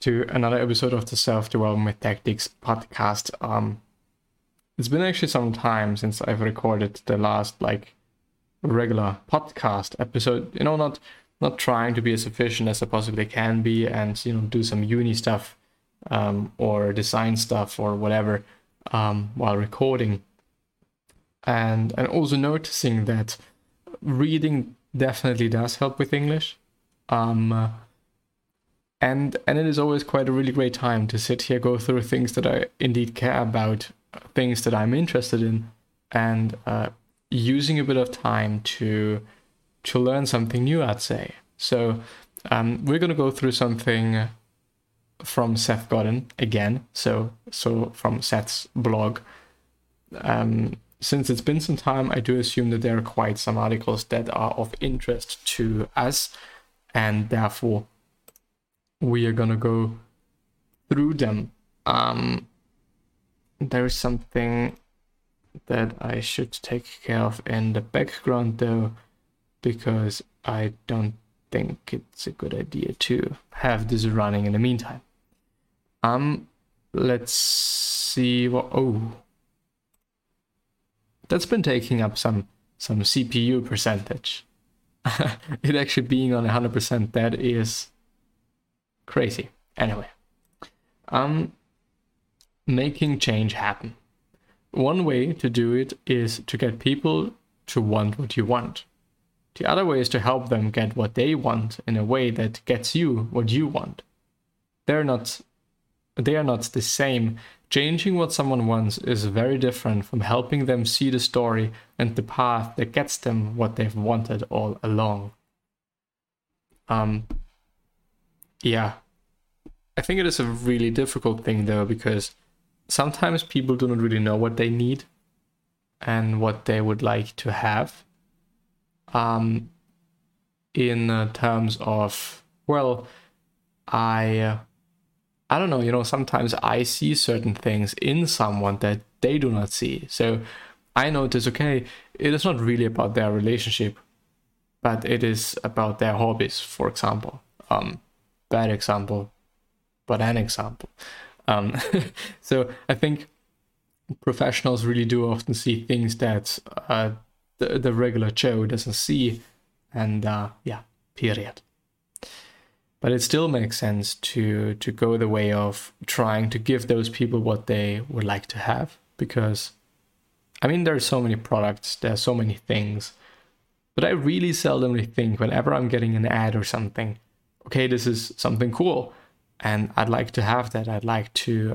to another episode of the Self-Development Tactics podcast. It's been actually some time since I've recorded the last regular podcast episode. Not trying to be as efficient as I possibly can be, and do some uni stuff or design stuff or whatever while recording, and also noticing that reading definitely does help with English. And it is always quite a really great time to sit here, go through things that I indeed care about, things that I'm interested in, and using a bit of time to learn something new, I'd say. So we're going to go through something from Seth Godin again, so from Seth's blog. Since it's been some time, I do assume that there are quite some articles that are of interest to us, and therefore we are gonna go through them. There is something that I should take care of in the background though, because I don't think it's a good idea to have this running in the meantime. Let's see what... that's been taking up some CPU percentage. It actually being on 100%, that is crazy. Anyway, making change happen. One way to do it is to get people to want what you want. The other way is to help them get what they want in a way that gets you what you want. They are not the same. Changing what someone wants is very different from helping them see the story and the path that gets them what they've wanted all along. Yeah. I think it is a really difficult thing though, because sometimes people do not really know what they need and what they would like to have. In terms of, I don't know, sometimes I see certain things in someone that they do not see. So I notice, okay, it is not really about their relationship, but it is about their hobbies, for example. Bad example, but an example. So I think professionals really do often see things that the regular Joe doesn't see. And period. But it still makes sense to go the way of trying to give those people what they would like to have. Because, there are so many products, there are so many things. But I really seldomly think whenever I'm getting an ad or something, okay, this is something cool, and I'd like to have that. I'd like to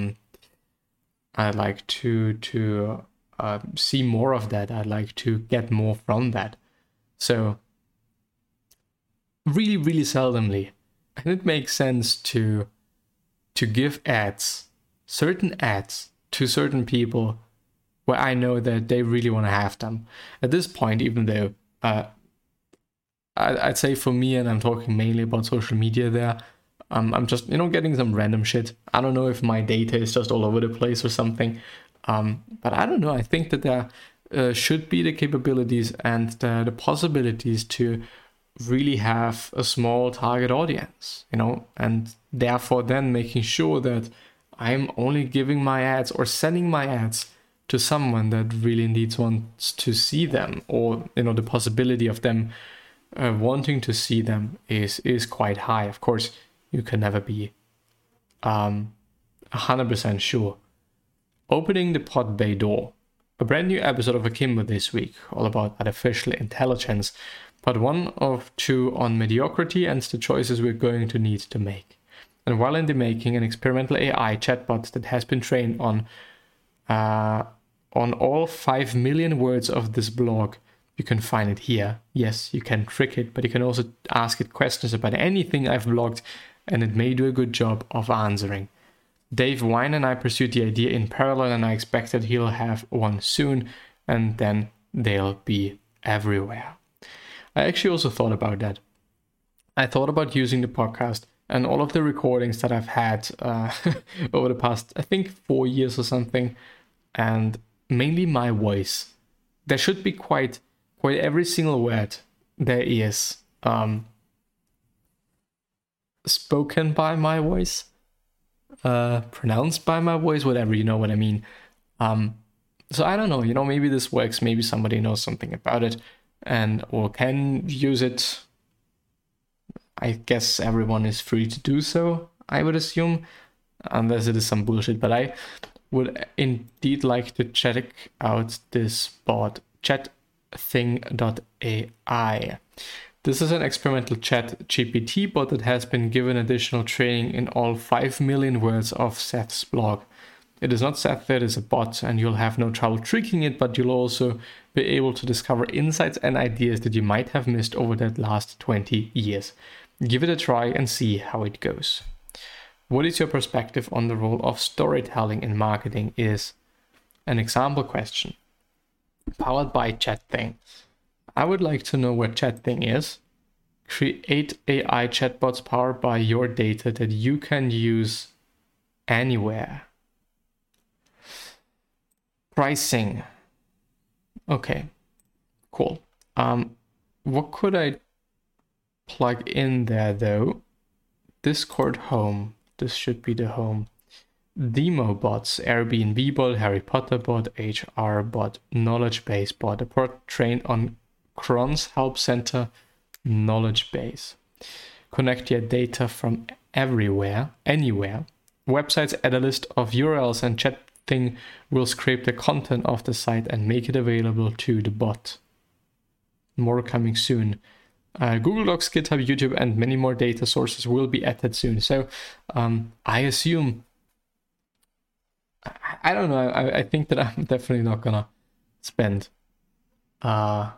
see more of that. I'd like to get more from that. So really, really seldomly, and it makes sense to give certain ads to certain people where I know that they really want to have them. At this point, even though I'd say for me, and I'm talking mainly about social media there, I'm just, getting some random shit. I don't know if my data is just all over the place or something, but I don't know. I think that there should be the capabilities and the possibilities to really have a small target audience, and therefore then making sure that I'm only giving my ads or sending my ads to someone that really needs wants to see them, or the possibility of them wanting to see them is quite high. Of course, you can never be 100% sure. Opening the pod bay door. A brand new episode of Akimbo this week, all about artificial intelligence, but one of two on mediocrity and the choices we're going to need to make. And while in the making, an experimental AI chatbot that has been trained on all 5 million words of this blog. You can find it here. Yes, you can trick it, but you can also ask it questions about anything I've blogged, and it may do a good job of answering. Dave Wine and I pursued the idea in parallel, and I expect that he'll have one soon, and then they'll be everywhere. I actually also thought about that. I thought about using the podcast and all of the recordings that I've had over the past, I think, 4 years or something, and mainly my voice. There should be quite every single word there is spoken by my voice, pronounced by my voice, whatever, you know what I mean. So I don't know, maybe this works, maybe somebody knows something about it or can use it. I guess everyone is free to do so, I would assume, unless it is some bullshit. But I would indeed like to check out this bot, chatthing.ai. This is an experimental chat GPT bot that has been given additional training in all 5 million words of Seth's blog. It is not Seth, it is a bot, and you'll have no trouble tricking it, but you'll also be able to discover insights and ideas that you might have missed over that last 20 years. Give it a try and see how it goes. What is your perspective on the role of storytelling in marketing is an example question. Powered by ChatThing. I would like to know what ChatThing is. Create AI chatbots powered by your data that you can use anywhere. Pricing. Okay, cool. What could I plug in there though? Discord home. This should be the home. Demo bots, Airbnb bot, Harry Potter bot, HR bot, knowledge base bot, a bot trained on Cron's Help Center knowledge base. Connect your data from everywhere, anywhere. Websites add a list of URLs and ChatThing will scrape the content of the site and make it available to the bot. More coming soon. Google Docs, GitHub, YouTube, and many more data sources will be added soon. So I assume, I don't know, I think that I'm definitely not gonna spend that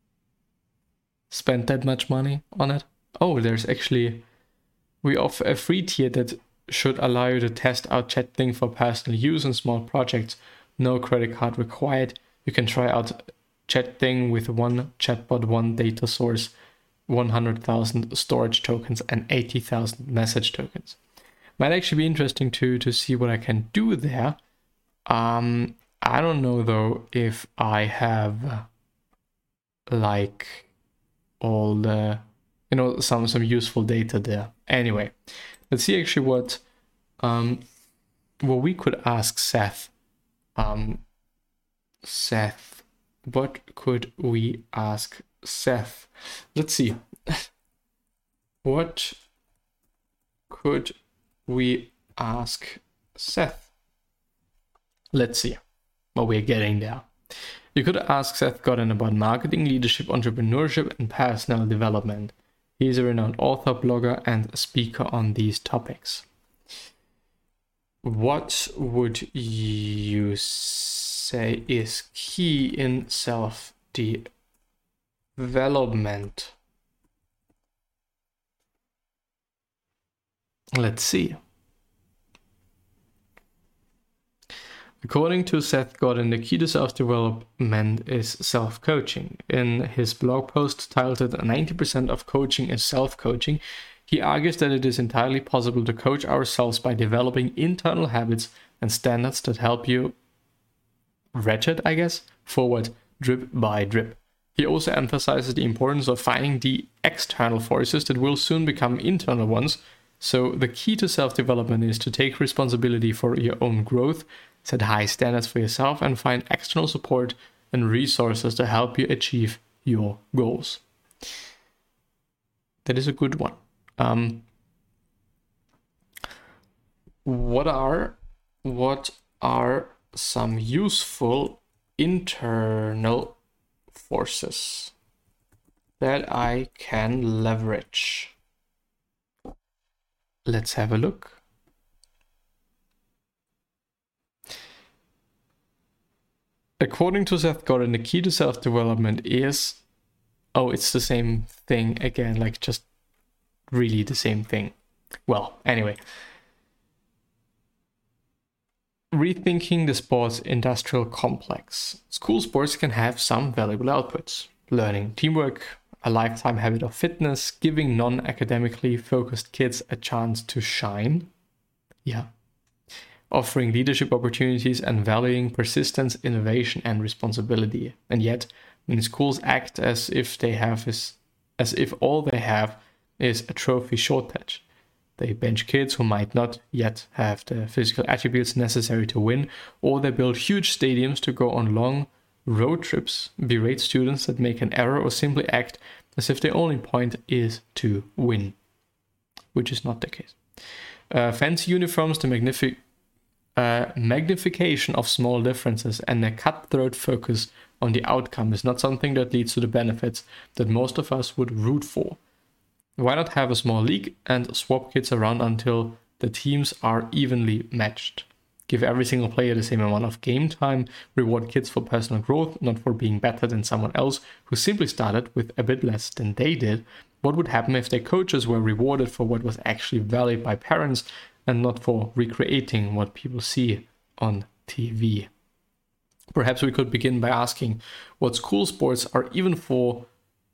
much money on it. Oh, there's actually, we offer a free tier that should allow you to test out ChatThing for personal use and small projects. No credit card required. You can try out ChatThing with one chatbot, one data source, 100,000 storage tokens, and 80,000 message tokens. Might actually be interesting to see what I can do there. I don't know though if I have like all the, some useful data there. Anyway, let's see actually what we could ask Seth. Seth, what could we ask Seth? Let's see. What could we ask Seth? Let's see. Well, we're getting there. You could ask Seth Godin about marketing, leadership, entrepreneurship, and personal development. He is a renowned author, blogger, and speaker on these topics. What would you say is key in self-development? Let's see. According to Seth Godin, the key to self-development is self-coaching. In his blog post titled 90% of coaching is self-coaching, he argues that it is entirely possible to coach ourselves by developing internal habits and standards that help you forward drip by drip. He also emphasizes the importance of finding the external forces that will soon become internal ones. So the key to self-development is to take responsibility for your own growth, set high standards for yourself, and find external support and resources to help you achieve your goals. That is a good one. What are some useful internal forces that I can leverage? Let's have a look. According to Seth Godin, the key to self-development is, it's the same thing again, like just really the same thing. Well, anyway. Rethinking the sports industrial complex. School sports can have some valuable outputs. Learning teamwork, a lifetime habit of fitness, giving non-academically focused kids a chance to shine. Yeah. Offering leadership opportunities and valuing persistence, innovation, and responsibility. And yet, when schools act as if all they have is a trophy shortage, They bench kids who might not yet have the physical attributes necessary to win, or they build huge stadiums to go on long road trips, berate students that make an error, or simply act as if their only point is to win, which is not the case. Fancy uniforms, the magnification of small differences, and a cutthroat focus on the outcome is not something that leads to the benefits that most of us would root for. Why not have a small league and swap kids around until the teams are evenly matched? Give every single player the same amount of game time, reward kids for personal growth, not for being better than someone else who simply started with a bit less than they did. What would happen if their coaches were rewarded for what was actually valued by parents and not for recreating what people see on TV? Perhaps we could begin by asking what school sports are even for.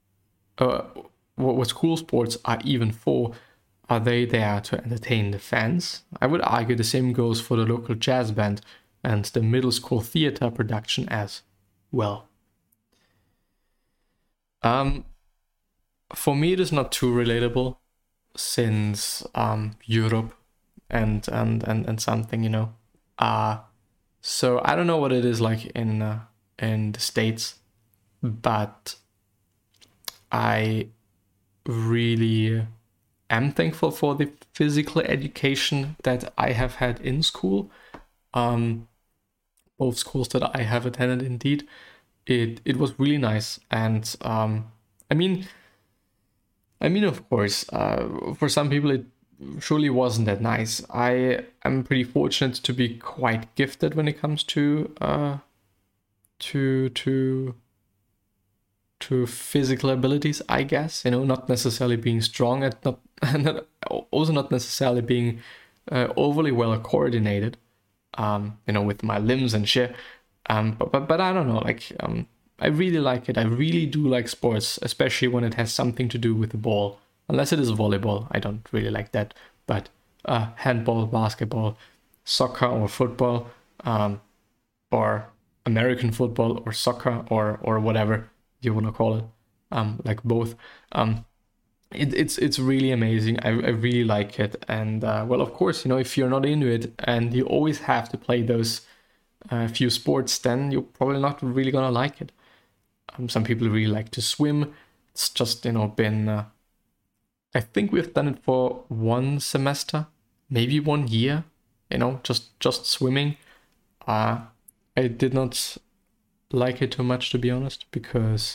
What school sports are even for. Are they there to entertain the fans? I would argue the same goes for the local jazz band and the middle school theater production as well. For me, it is not too relatable, since Europe and something, you know. So I don't know what it is like in the States, but I really am thankful for the physical education that I have had in school. Both schools that I have attended, indeed, it was really nice. And I mean, of course, for some people it surely wasn't that nice. I am pretty fortunate to be quite gifted when it comes to physical abilities, I guess. You know, not necessarily being strong and also not necessarily being overly well coordinated. You know, with my limbs and shit. But I don't know. Like, I really like it. I really do like sports, especially when it has something to do with the ball. Unless it is volleyball, I don't really like that. But handball, basketball, soccer or football, or American football or soccer or whatever you want to call it, like both. It's really amazing. I really like it. And well, of course, you know, if you're not into it and you always have to play those few sports, then you're probably not really gonna like it. Some people really like to swim. It's just, you know, been I think we've done it for 1 semester, maybe 1 year, you know, just swimming. I did not like it too much, to be honest, because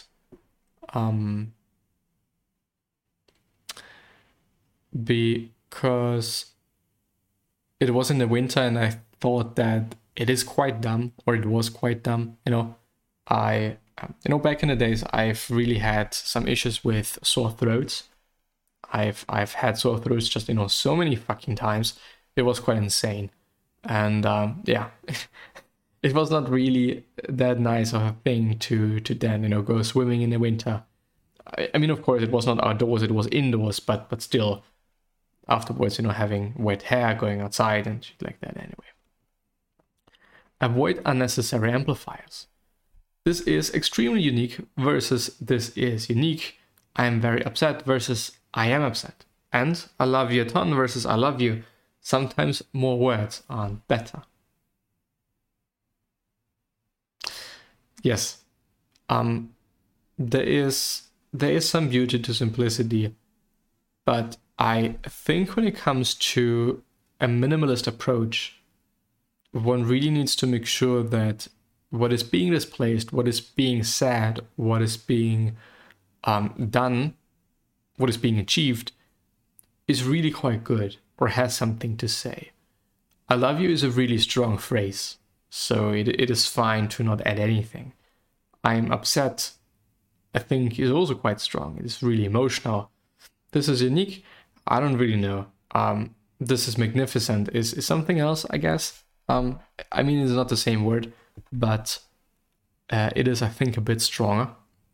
it was in the winter, and I thought that it is quite dumb, or it was quite dumb. You know, back in the days, I've really had some issues with sore throats. I've had sore throats just, you know, so many fucking times. It was quite insane. And yeah, it was not really that nice of a thing to then, you know, go swimming in the winter. I mean, of course, it was not outdoors, it was indoors, but still, afterwards, you know, having wet hair, going outside and shit like that anyway. Avoid unnecessary amplifiers. This is extremely unique versus this is unique. I am very upset versus I am upset. And I love you a ton versus I love you. Sometimes more words aren't better. Yes. There is some beauty to simplicity, but I think when it comes to a minimalist approach, one really needs to make sure that what is being displaced, what is being said, what is being done, what is being achieved is really quite good or has something to say. I love you is a really strong phrase, so it is fine to not add anything. I'm upset, I think, is also quite strong. It is really emotional. This is unique. I don't really know. This is magnificent is something else, I guess. I mean, it's not the same word, but it is, I think, a bit stronger.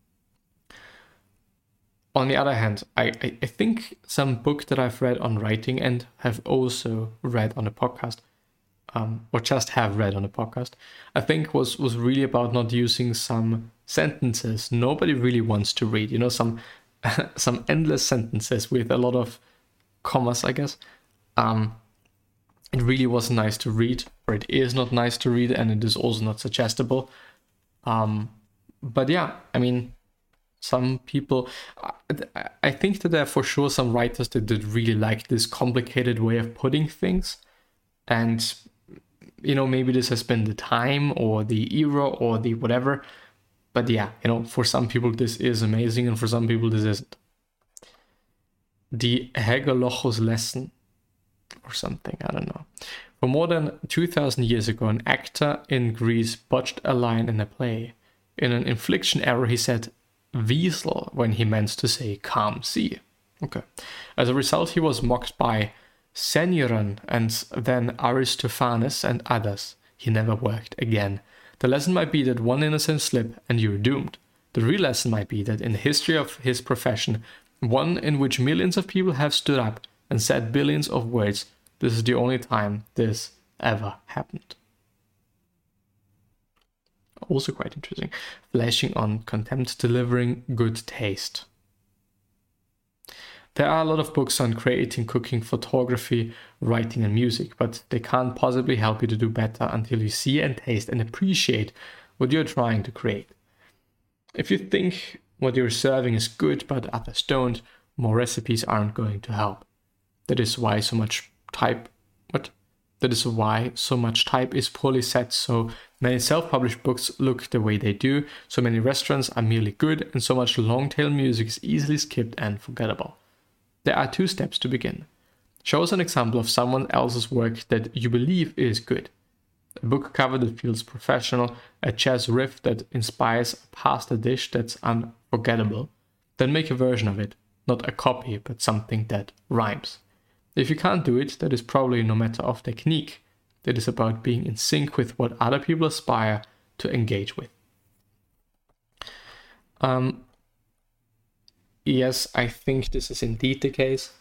On the other hand, I think some book that I've read on writing and have also read on a podcast, or just have read on a podcast, I think was really about not using some sentences nobody really wants to read. You know, some endless sentences with a lot of commas, I guess. It really wasn't nice to read, or it is not nice to read, and it is also not suggestible. But yeah, I mean, some people, I think that there are for sure some writers that did really like this complicated way of putting things. And, you know, maybe this has been the time or the era or the whatever. But yeah, you know, for some people this is amazing, and for some people this isn't. The Hegelios lesson or something, I don't know. For more than 2,000 years ago, an actor in Greece botched a line in a play. In an inflection error, he said Wiesel when he meant to say calm sea. Okay. As a result, he was mocked by Seneron and then Aristophanes and others. He never worked again. The lesson might be that one innocent slip and you're doomed. The real lesson might be that in the history of his profession, one in which millions of people have stood up and said billions of words, this is the only time this ever happened. Also quite interesting. Flashing on contempt, delivering good taste. There are a lot of books on creating, cooking, photography, writing and music, but they can't possibly help you to do better until you see and taste and appreciate what you're trying to create. If you think what you're serving is good but others don't, more recipes aren't going to help. That is why so much type is poorly set, so many self-published books look the way they do, so many restaurants are merely good, and so much long-tail music is easily skipped and forgettable. There are 2 steps to begin. Show us an example of someone else's work that you believe is good. A book cover that feels professional, a jazz riff that inspires a pasta dish that's unforgettable. Then make a version of it, not a copy, but something that rhymes. If you can't do it, that is probably no matter of technique. It is about being in sync with what other people aspire to engage with. Yes, I think this is indeed the case.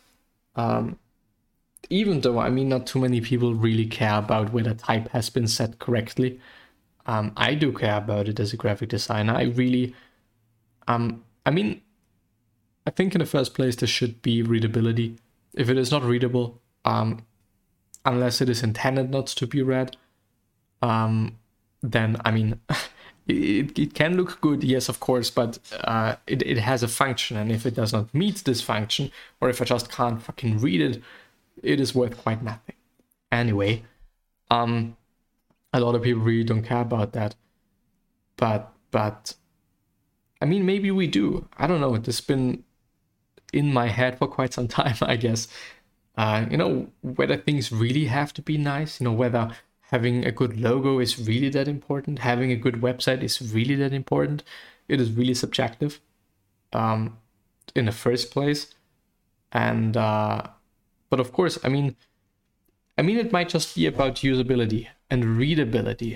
Even though, I mean, not too many people really care about whether type has been set correctly. I do care about it as a graphic designer. I really, I think in the first place there should be readability. If it is not readable, unless it is intended not to be read, then, I mean, it can look good, yes, of course, but it has a function, and if it does not meet this function, or if I just can't fucking read it, it is worth quite nothing. Anyway, a lot of people really don't care about that, but I mean, maybe we do. I don't know, it's been in my head for quite some time, I guess. Whether things really have to be nice, whether having a good logo is really that important, having a good website is really that important. It is really subjective in the first place. And but of course, I mean it might just be about usability and readability.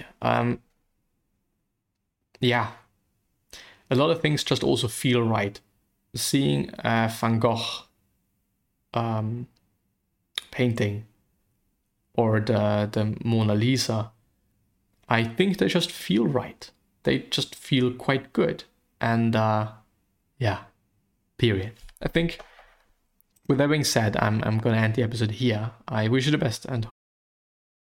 Yeah, a lot of things just also feel right. Seeing a Van Gogh painting or the Mona Lisa, I think they just feel right. They just feel quite good. And yeah, period. I think with that being said, I'm going to end the episode here. I wish you the best and